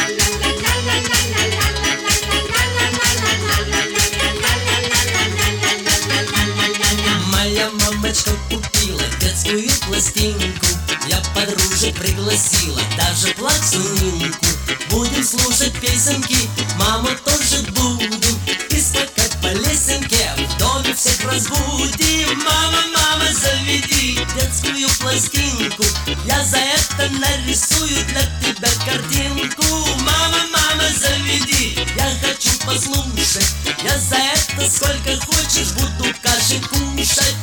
Моя мамочка купила детскую пластинку, я подружек пригласила, даже плаксу Нинку. Будем слушать песенки, маму тоже буду, и скакать по лесенке, в доме всех разбудим. Мама, мама, заведи детскую пластинку, я за это нарисую для тебя картинку. Мама, мама, заведи, я хочу послушать, я за это сколько хочешь буду каши кушать.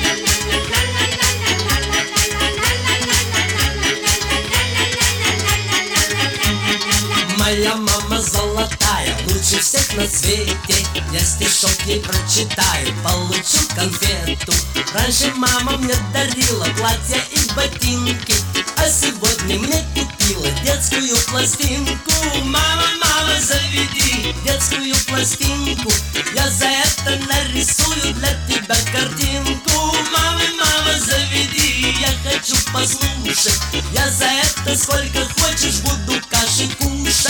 Моя мама золотая, лучше всех на свете, я стишок ей прочитаю, получу конфету. Раньше мама мне дарила платья и ботинки, а сегодня мне купила детскую пластинку. Мама, мама, заведи детскую пластинку, я за это нарисую для тебя картинку. Мама, мама, заведи, я хочу послушать, я за это сколько хочешь буду каши кушать.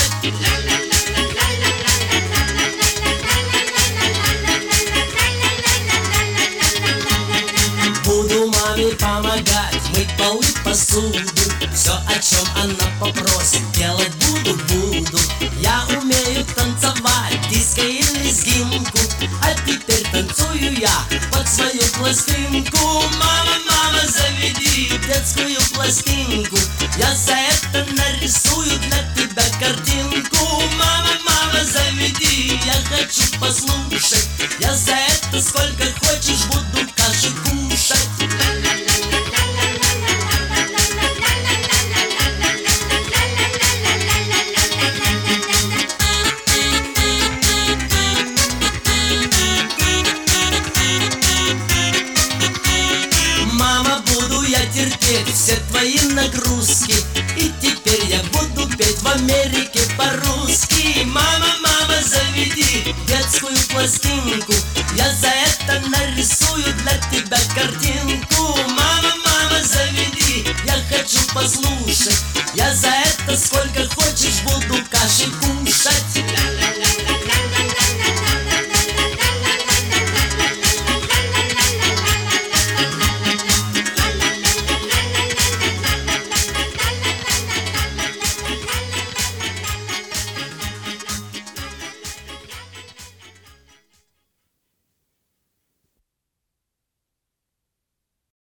Буду маме помогать, мыть полы, посуду, все, о чем она попросит, делать буду. Я умею танцевать диско и лезгинку, а теперь танцую я под свою пластинку. Мама, мама, заведи детскую пластинку, я за это нарисую для тебя картинку. Мама, мама, заведи, я хочу послушать, я за это сколько хочешь буду каши кушать. Мама, буду я терпеть все твои нагрузки, и теперь я буду петь в Америке по-русски. Мама, мама, заведи детскую пластинку, я за это нарисую для тебя картинку.